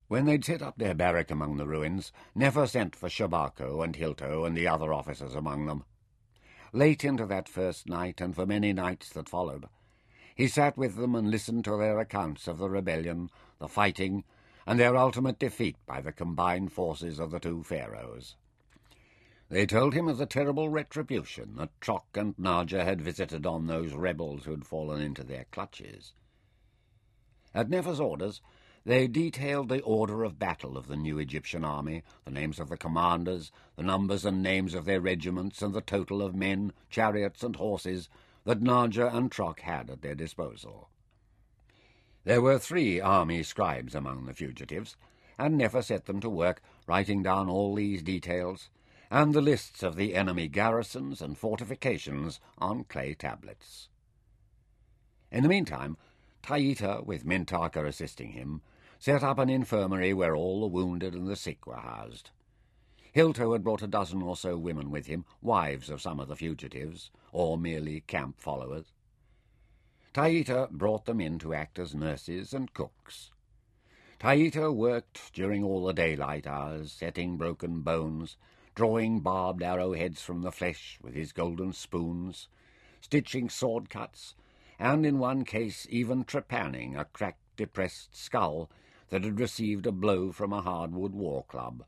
When they'd set up their barrack among the ruins, Nefer sent for Shabako and Hilto and the other officers among them. Late into that first night, and for many nights that followed, he sat with them and listened to their accounts of the rebellion, the fighting, and their ultimate defeat by the combined forces of the two pharaohs. They told him of the terrible retribution that Trock and Narja had visited on those rebels who had fallen into their clutches. At Nefer's orders, they detailed the order of battle of the new Egyptian army, the names of the commanders, the numbers and names of their regiments, and the total of men, chariots, and horses that Narja and Trock had at their disposal. There were 3 army scribes among the fugitives, and Nefer set them to work writing down all these details, and the lists of the enemy garrisons and fortifications on clay tablets. In the meantime, Taita, with Mintaka assisting him, set up an infirmary where all the wounded and the sick were housed. Hilto had brought a dozen or so women with him, wives of some of the fugitives, or merely camp followers. Taita brought them in to act as nurses and cooks. Taita worked during all the daylight hours, setting broken bones, drawing barbed arrowheads from the flesh with his golden spoons, stitching sword cuts, and in one case even trepanning a cracked, depressed skull that had received a blow from a hardwood war club.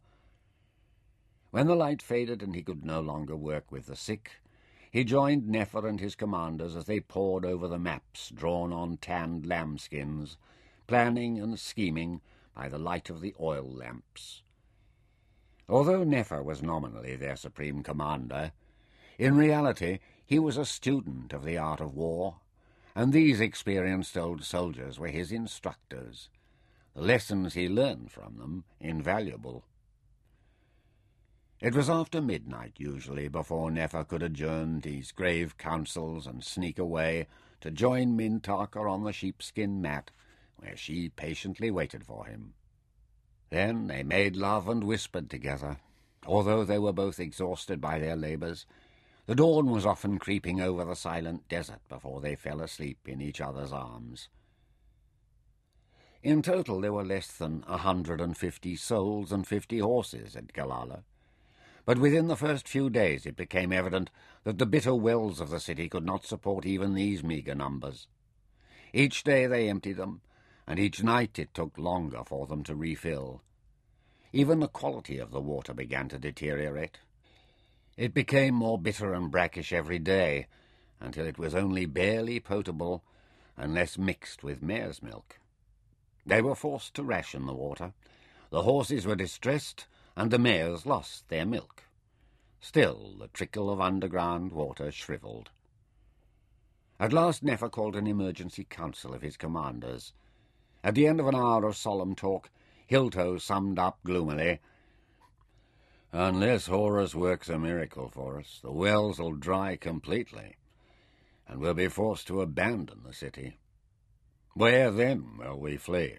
When the light faded and he could no longer work with the sick, he joined Nefer and his commanders as they pored over the maps drawn on tanned lambskins, planning and scheming by the light of the oil lamps. Although Nefer was nominally their supreme commander, in reality he was a student of the art of war, and these experienced old soldiers were his instructors, the lessons he learned from them invaluable. It was after midnight, usually, before Nefer could adjourn these grave councils and sneak away to join Mintaka on the sheepskin mat, where she patiently waited for him. Then they made love and whispered together. Although they were both exhausted by their labours, the dawn was often creeping over the silent desert before they fell asleep in each other's arms. In total there were less than 150 souls and 50 horses at Galala, but within the first few days it became evident that the bitter wells of the city could not support even these meagre numbers. Each day they emptied them, and each night it took longer for them to refill. Even the quality of the water began to deteriorate. It became more bitter and brackish every day, until it was only barely potable, unless mixed with mare's milk. They were forced to ration the water. The horses were distressed, and the mares lost their milk. Still, the trickle of underground water shrivelled. At last Nefer called an emergency council of his commanders. At the end of an hour of solemn talk, Hilto summed up gloomily, "Unless Horus works a miracle for us, the wells will dry completely, and we'll be forced to abandon the city. Where then will we flee?"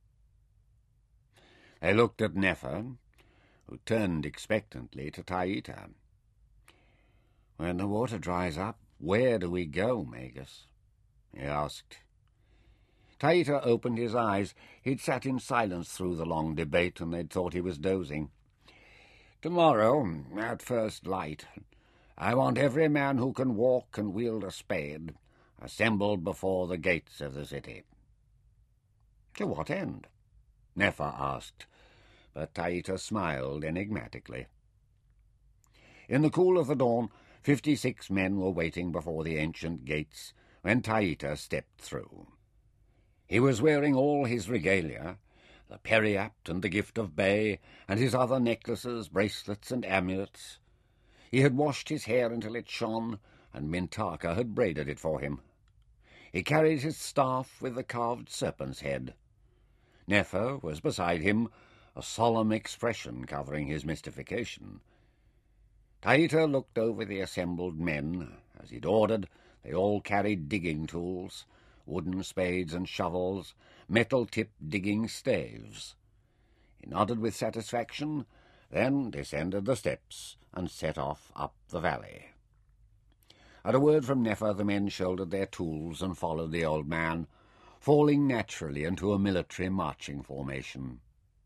They looked at Nefer, who turned expectantly to Taita. "When the water dries up, where do we go, Magus?" he asked. Taita opened his eyes. He'd sat in silence through the long debate, and they'd thought he was dozing. "Tomorrow, at first light, I want every man who can walk and wield a spade assembled before the gates of the city." "To what end?" Nefer asked, but Taita smiled enigmatically. In the cool of the dawn, 56 men were waiting before the ancient gates when Taita stepped through. He was wearing all his regalia, the periapt and the gift of bay, and his other necklaces, bracelets, and amulets. He had washed his hair until it shone, and Mintaka had braided it for him. He carried his staff with the carved serpent's head. Nefer was beside him, a solemn expression covering his mystification. Taita looked over the assembled men. As he'd ordered, they all carried digging tools, wooden spades and shovels, metal-tipped digging staves. He nodded with satisfaction, then descended the steps and set off up the valley. At a word from Nefer, the men shouldered their tools and followed the old man, falling naturally into a military marching formation.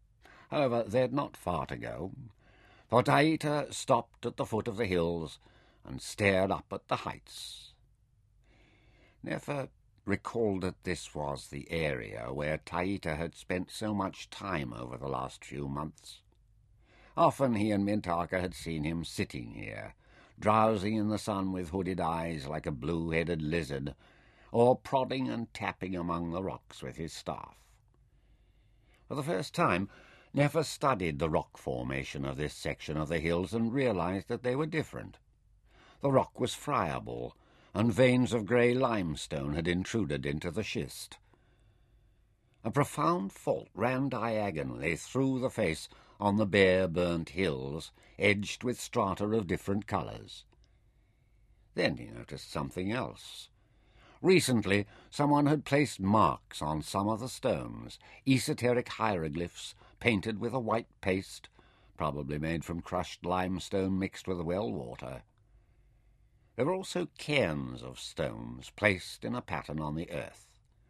However, they had not far to go, for Taita stopped at the foot of the hills and stared up at the heights. Nefer recalled that this was the area where Taita had spent so much time over the last few months. Often he and Mintaka had seen him sitting here, drowsing in the sun with hooded eyes like a blue-headed lizard, or prodding and tapping among the rocks with his staff. For the first time, Nefer studied the rock formation of this section of the hills and realized that they were different. The rock was friable, and veins of grey limestone had intruded into the schist. A profound fault ran diagonally through the face on the bare, burnt hills, edged with strata of different colours. Then he noticed something else. Recently, someone had placed marks on some of the stones, esoteric hieroglyphs painted with a white paste, probably made from crushed limestone mixed with well water. There were also cairns of stones placed in a pattern on the earth.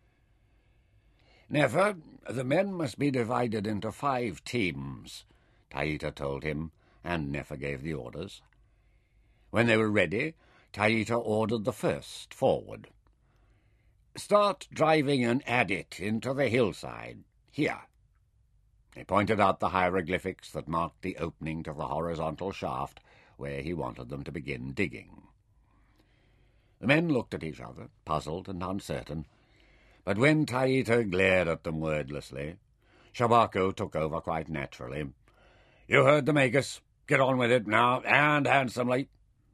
"Nefer, the men must be divided into 5 teams," Taita told him, and Nefer gave the orders. When they were ready, Taita ordered the first forward. "Start driving an adit into the hillside, here." He pointed out the hieroglyphics that marked the opening to the horizontal shaft where he wanted them to begin digging. The men looked at each other, puzzled and uncertain, but when Taita glared at them wordlessly, Shabako took over quite naturally. "You heard the makers. Get on with it now, and handsomely."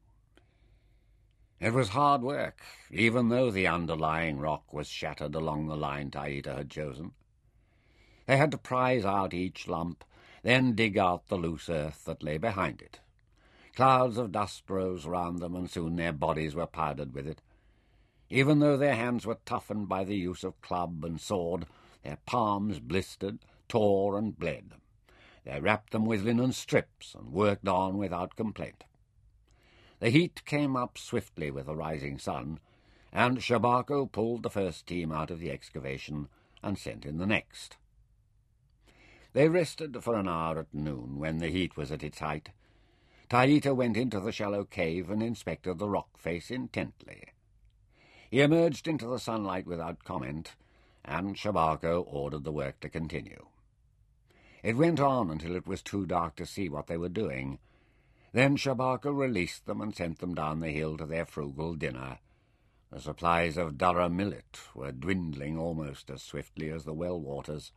It was hard work, even though the underlying rock was shattered along the line Taita had chosen. They had to prise out each lump, then dig out the loose earth that lay behind it. Clouds of dust rose round them, and soon their bodies were powdered with it. Even though their hands were toughened by the use of club and sword, their palms blistered, tore, and bled. They wrapped them with linen strips and worked on without complaint. The heat came up swiftly with the rising sun, and Shabako pulled the first team out of the excavation and sent in the next. They rested for an hour at noon, when the heat was at its height. Taita went into the shallow cave and inspected the rock face intently. He emerged into the sunlight without comment, and Shabako ordered the work to continue. It went on until it was too dark to see what they were doing. Then Shabako released them and sent them down the hill to their frugal dinner. The supplies of Durra millet were dwindling almost as swiftly as the well waters.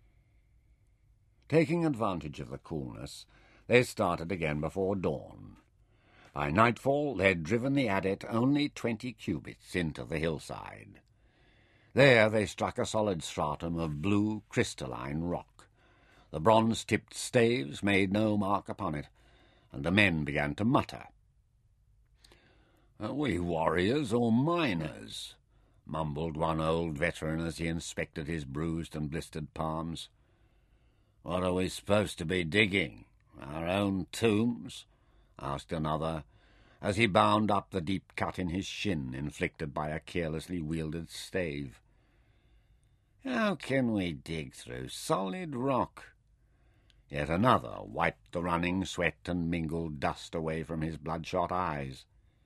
Taking advantage of the coolness, they started again before dawn. By nightfall they had driven the adit only 20 cubits into the hillside. There they struck a solid stratum of blue crystalline rock. The bronze-tipped staves made no mark upon it, and the men began to mutter. "Are we warriors or miners?" mumbled one old veteran as he inspected his bruised and blistered palms. "What are we supposed to be digging? Our own tombs?" asked another, as he bound up the deep cut in his shin inflicted by a carelessly wielded stave. "How can we dig through solid rock?" Yet another wiped the running sweat and mingled dust away from his bloodshot eyes.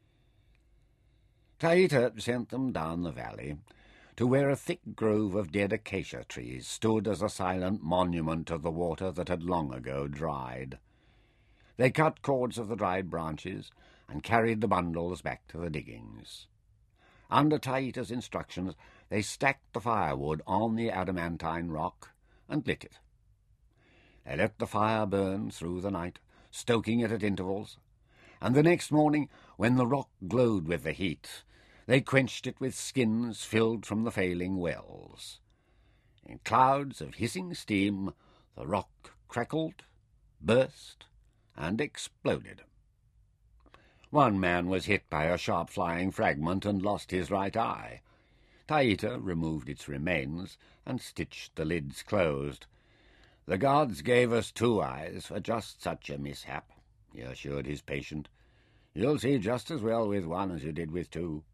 Taita sent them down the valley to where a thick grove of dead acacia trees stood as a silent monument to the water that had long ago dried. They cut cords of the dried branches and carried the bundles back to the diggings. Under Taita's instructions, they stacked the firewood on the adamantine rock and lit it. They let the fire burn through the night, stoking it at intervals, and the next morning, when the rock glowed with the heat, they quenched it with skins filled from the failing wells. In clouds of hissing steam, the rock crackled, burst, and exploded. One man was hit by a sharp-flying fragment and lost his right eye. Taita removed its remains and stitched the lids closed. "The gods gave us 2 eyes for just such a mishap," he assured his patient. "You'll see just as well with 1 as you did with 2.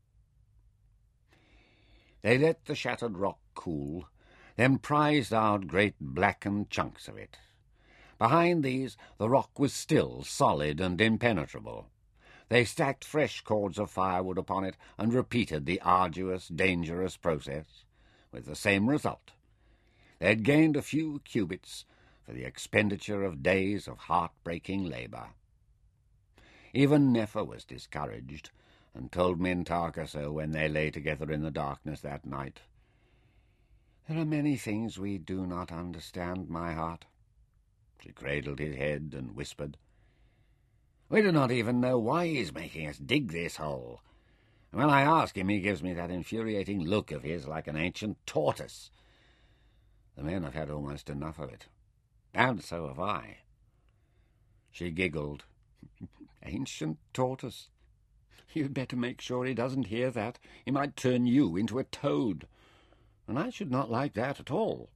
They let the shattered rock cool, then prized out great blackened chunks of it. Behind these the rock was still solid and impenetrable. They stacked fresh cords of firewood upon it and repeated the arduous, dangerous process, with the same result. They had gained a few cubits for the expenditure of days of heart-breaking labour. Even Nefer was discouraged, and told Mintarka so when they lay together in the darkness that night. "There are many things we do not understand, my heart." She cradled his head and whispered, "We do not even know why he is making us dig this hole. And when I ask him, he gives me that infuriating look of his like an ancient tortoise. The men have had almost enough of it, and so have I." She giggled. "Ancient tortoise. You'd better make sure he doesn't hear that. He might turn you into a toad, and I should not like that at all."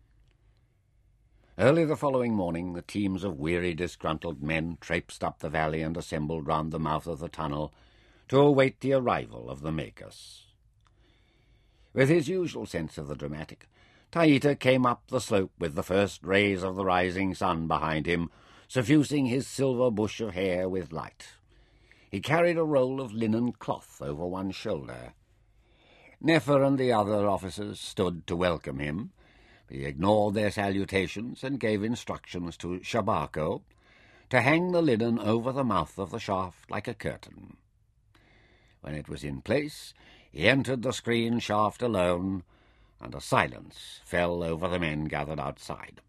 Early the following morning the teams of weary, disgruntled men traipsed up the valley and assembled round the mouth of the tunnel to await the arrival of the Magus. With his usual sense of the dramatic, Taita came up the slope with the first rays of the rising sun behind him, suffusing his silver bush of hair with light. He carried a roll of linen cloth over one shoulder. Nefer and the other officers stood to welcome him. He ignored their salutations and gave instructions to Shebako to hang the linen over the mouth of the shaft like a curtain. When it was in place, he entered the screen shaft alone, and a silence fell over the men gathered outside.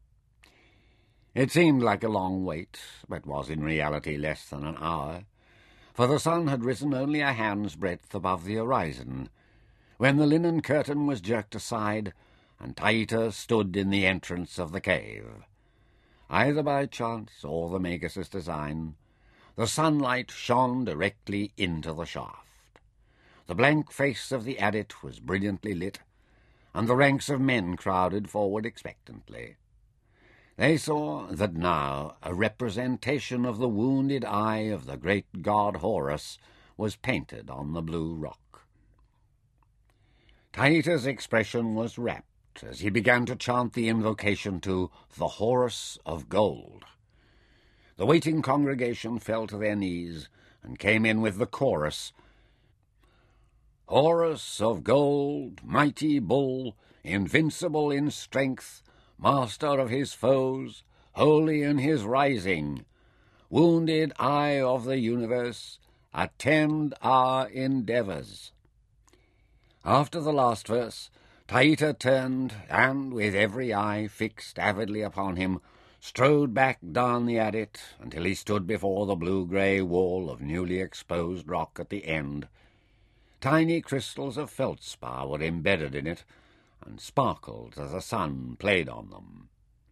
It seemed like a long wait, but was in reality less than an hour, for the sun had risen only a hand's breadth above the horizon, when the linen curtain was jerked aside, and Taita stood in the entrance of the cave. Either by chance or the Magus' design, the sunlight shone directly into the shaft. The blank face of the adept was brilliantly lit, and the ranks of men crowded forward expectantly. They saw that now a representation of the wounded eye of the great god Horus was painted on the blue rock. Taita's expression was rapt as he began to chant the invocation to the Horus of Gold. The waiting congregation fell to their knees and came in with the chorus, "Horus of Gold, mighty bull, invincible in strength, master of his foes, holy in his rising, wounded eye of the universe, attend our endeavours." After the last verse, Taita turned, and, with every eye fixed avidly upon him, strode back down the adit until he stood before the blue-grey wall of newly exposed rock at the end. Tiny crystals of feldspar were embedded in it, and sparkled as the sun played on them.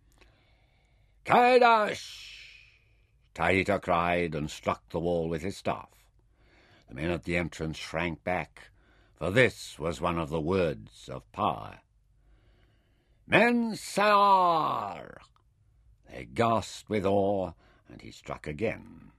"Kaidash!" Taita cried, and struck the wall with his staff. The men at the entrance shrank back, for this was one of the words of power. "Mensar!" They gasped with awe, and he struck again.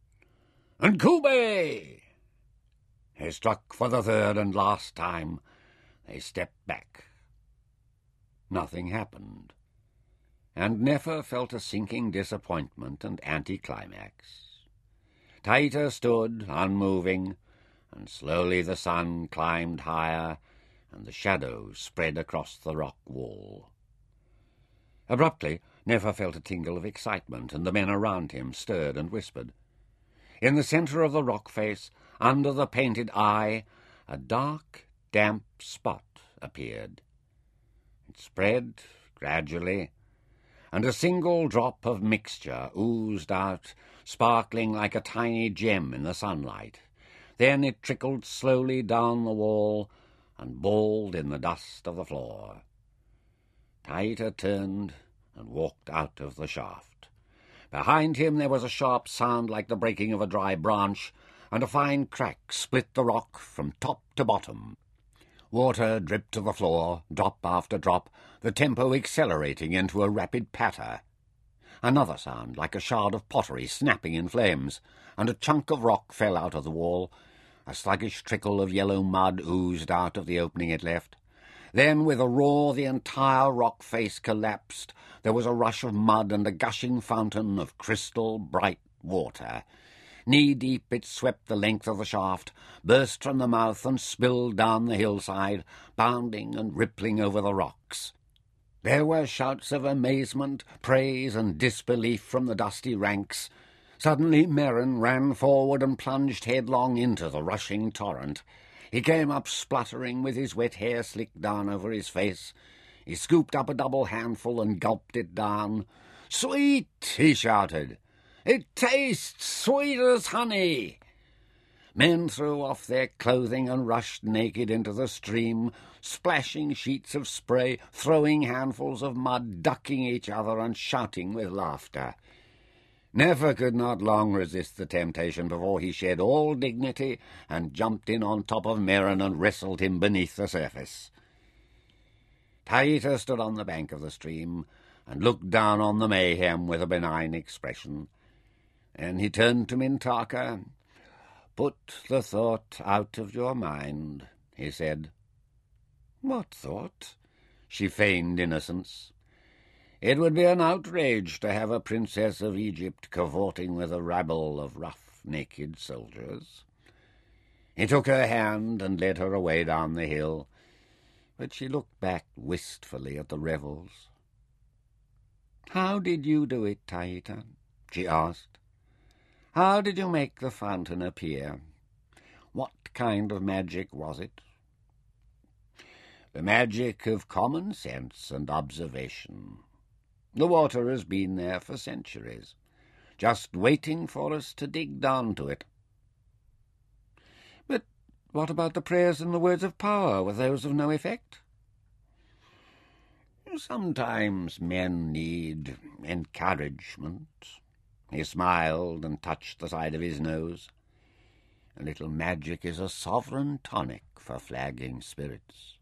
"Nkube!" He struck for the third and last time. They stepped back. Nothing happened, and Nefer felt a sinking disappointment and anticlimax. Taita stood unmoving, and slowly the sun climbed higher, and the shadows spread across the rock wall. Abruptly, Nefer felt a tingle of excitement, and the men around him stirred and whispered. In the centre of the rock face, under the painted eye, a dark, damp spot appeared. It spread gradually, and a single drop of mixture oozed out, sparkling like a tiny gem in the sunlight. Then it trickled slowly down the wall and balled in the dust of the floor. Taita turned and walked out of the shaft. Behind him there was a sharp sound like the breaking of a dry branch, and a fine crack split the rock from top to bottom. Water dripped to the floor, drop after drop, the tempo accelerating into a rapid patter. Another sound, like a shard of pottery snapping in flames, and a chunk of rock fell out of the wall. A sluggish trickle of yellow mud oozed out of the opening it left. Then, with a roar, the entire rock face collapsed, there was a rush of mud and a gushing fountain of crystal bright water. Knee-deep it swept the length of the shaft, burst from the mouth and spilled down the hillside, bounding and rippling over the rocks. There were shouts of amazement, praise, and disbelief from the dusty ranks. Suddenly Merrin ran forward and plunged headlong into the rushing torrent. He came up spluttering, with his wet hair slicked down over his face. He scooped up a double handful and gulped it down. "Sweet!" he shouted. "It tastes sweet as honey!" Men threw off their clothing and rushed naked into the stream, splashing sheets of spray, throwing handfuls of mud, ducking each other and shouting with laughter. Nefer could not long resist the temptation before he shed all dignity and jumped in on top of Merrin and wrestled him beneath the surface. Taita stood on the bank of the stream and looked down on the mayhem with a benign expression. Then he turned to Mintaka. "Put the thought out of your mind," he said. "What thought?" She feigned innocence. "It would be an outrage to have a princess of Egypt cavorting with a rabble of rough, naked soldiers." He took her hand and led her away down the hill, but she looked back wistfully at the revels. "How did you do it, Taita?" she asked. "How did you make the fountain appear? What kind of magic was it?" "The magic of common sense and observation. The water has been there for centuries, just waiting for us to dig down to it." "But what about the prayers and the words of power? Were those of no effect?" "Sometimes men need encouragement." He smiled and touched the side of his nose. "A little magic is a sovereign tonic for flagging spirits."